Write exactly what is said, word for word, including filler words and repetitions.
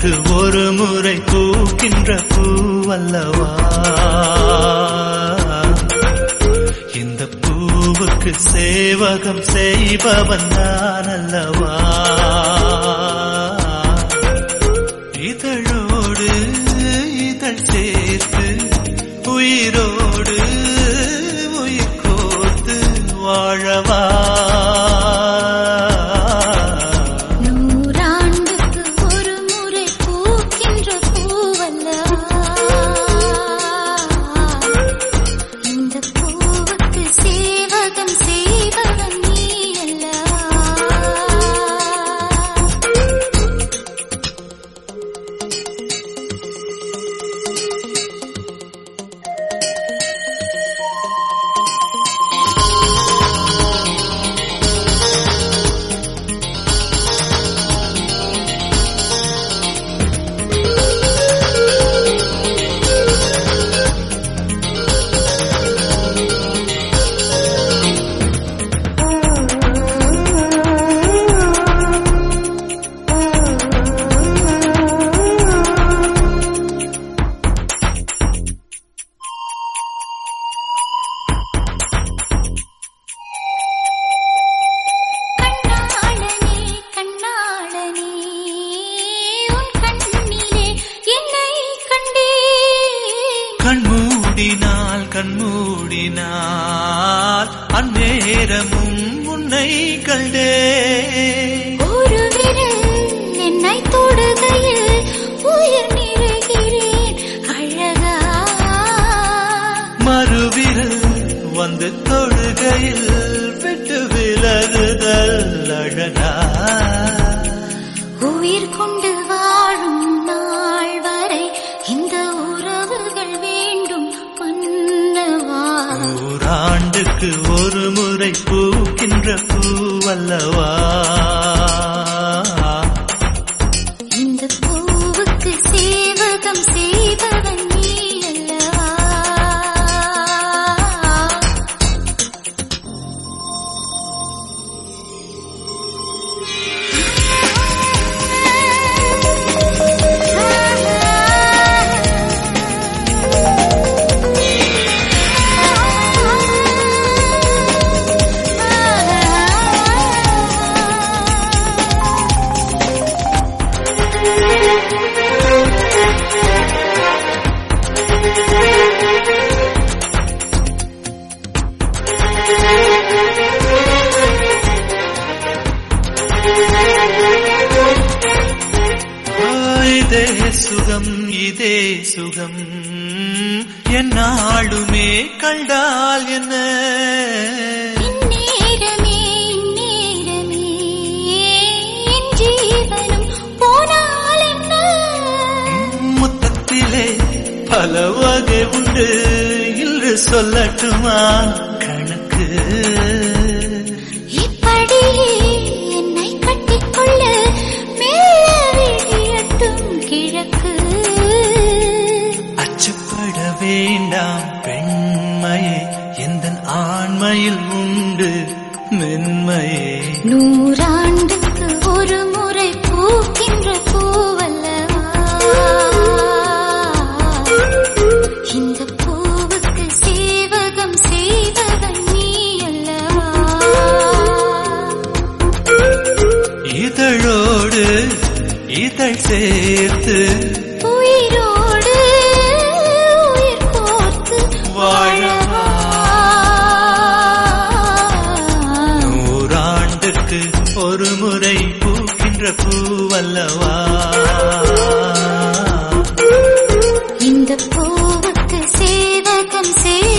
நூறாண்டுக்கு ஒரு முறை பூக்கின்ற பூவல்லவா இந்த பூவுக்கு சேவகம் செய்பவன் நான் அல்லவா இதழோடு இதழ் சேர்த்து உயிரோடு உயிர் கோர்த்து வாழவா கண்மூடினால் கண்மூடினால் அந்நேரமும் உன்னை கண்டே ஒரு விரல் என்னை தொடுகையில் உயிர் நிறைகிறேன் அழகா மறுவிரல் வந்து தொடுகையில் விட்டு விலகுதல் அழகா உயிர் கொண்டு வாழும் நாள் வரை இந்த உறவுகள் வேண்டும் மன்னவா நூறாண்டுக்கு ஒரு முறை பூக்கின்ற பூவல்லவா இந்த பூவுக்கு சேவகம் செய்பவன் நீ அல்லவா இதே சுகம் இதே சுகம் என்னாலுமே கண்டால் என்ன இந்நேரமே இந்நேரமே என் ஜீவனும் போனால் என்ன முத்தத்திலே பல வகை உண்டு இன்று சொல்லட்டுமா கணக்கு இப்படியே என்னை கட்டிக்கொள்ள கிழக்கு அச்சப்பட வேண்டாம் பெண்மையே எந்தன் ஆண்மையில் உண்டு மென்மையே நூறாண்டுக்கு ஒரு முறை பூக்கின்ற பூவல்லவா இந்த பூவுக்கு சேவகம் செய்தவன் நீ அல்லவா இதழோடு இதழ் சேர்த்து உயிரோடு உயிர் கோர்த்து வாழவா நூறாண்டுக்கு ஒரு முறை பூக்கின்ற பூவல்லவா இந்த பூவுக்கு சேவகம் செய்